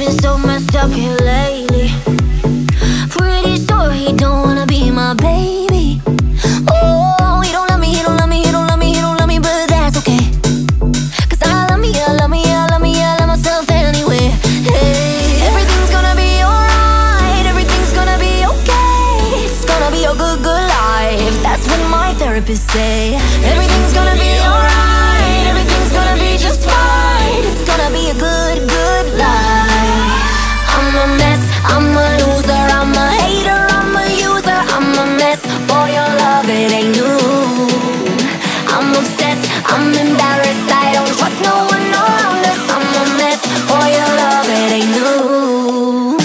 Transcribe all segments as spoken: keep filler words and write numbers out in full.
been so messed up here lately. Pretty sure he don't wanna be my baby. Oh, he don't love me, he don't love me, he don't love me, he don't love me, but that's okay. Cause I love me, I love me, I love me, I love myself anyway. Hey, everything's gonna be alright, everything's gonna be okay. It's gonna be a good, good life. That's what my therapist say. Everything's gonna be alright, everything's gonna be just fine. It's gonna be a good, good life. I'm a mess, I'm a loser, I'm a hater, I'm a user, I'm a mess. For your love, it ain't new. I'm obsessed, I'm embarrassed, I don't trust no one around us. I'm a mess, for your love, it ain't new.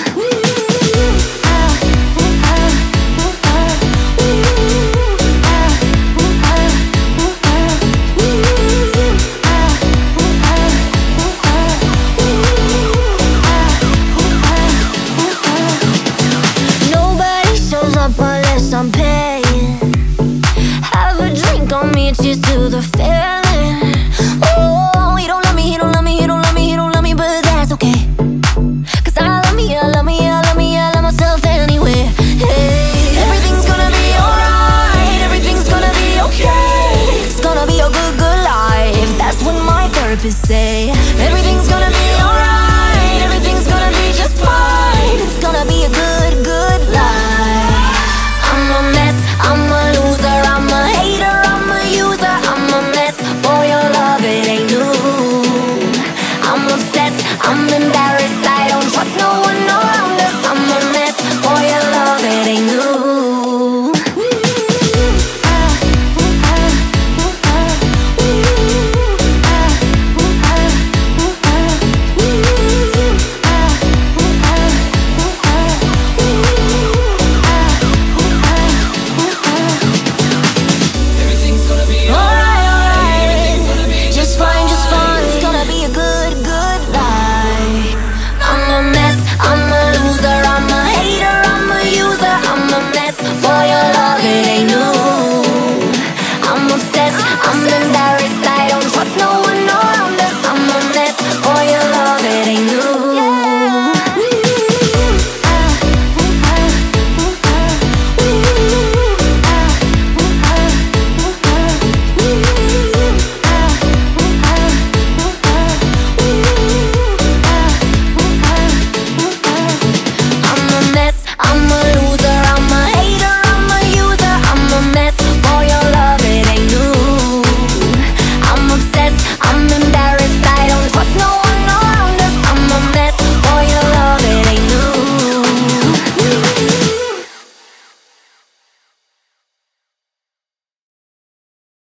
Nobody shows up unless I'm paying. Have a drink on me, cheers to the feeling. Oh, he don't love me, he don't love me, he don't love me, he don't love me, but that's okay. Cause I love me, I love me, I love me, I love myself anyway. Hey, everything's gonna be alright, everything's gonna be okay. It's gonna be a good, good life. That's what my therapist say. Everything